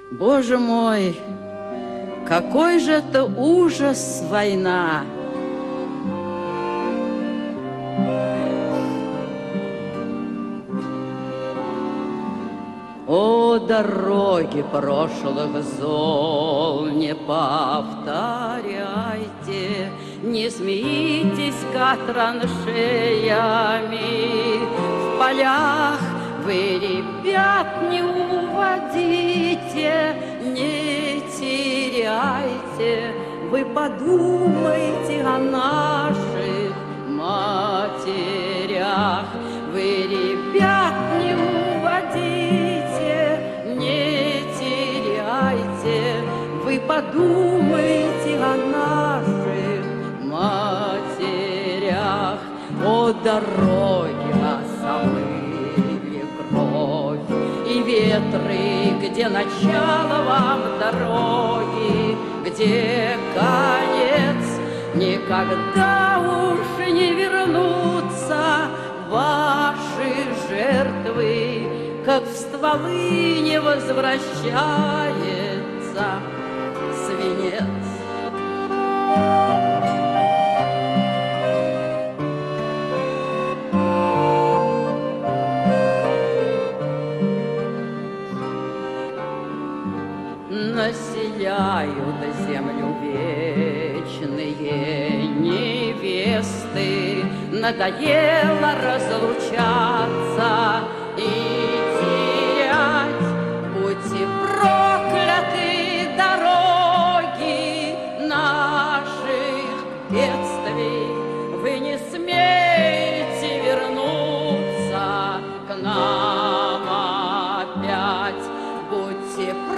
Боже мой, какой же это ужас война! О, дороги прошлых зол, не повторяйте, не смейтесь-ка траншеями. В полях вы ребят не уводите, не теряйте, вы подумайте о наших матерях. Вы ребят не уводите, не теряйте, вы подумайте о наших матерях. О, дороги нас омыли кровь и ветры, где начало вам дороги, где конец, никогда уж не вернутся ваши жертвы, как в стволы не возвращается свинец. Населяют землю вечные невесты, надоело разлучаться и терять. Будьте прокляты дороги наших бедствий, вы не смеете вернуться к нам опять. Будьте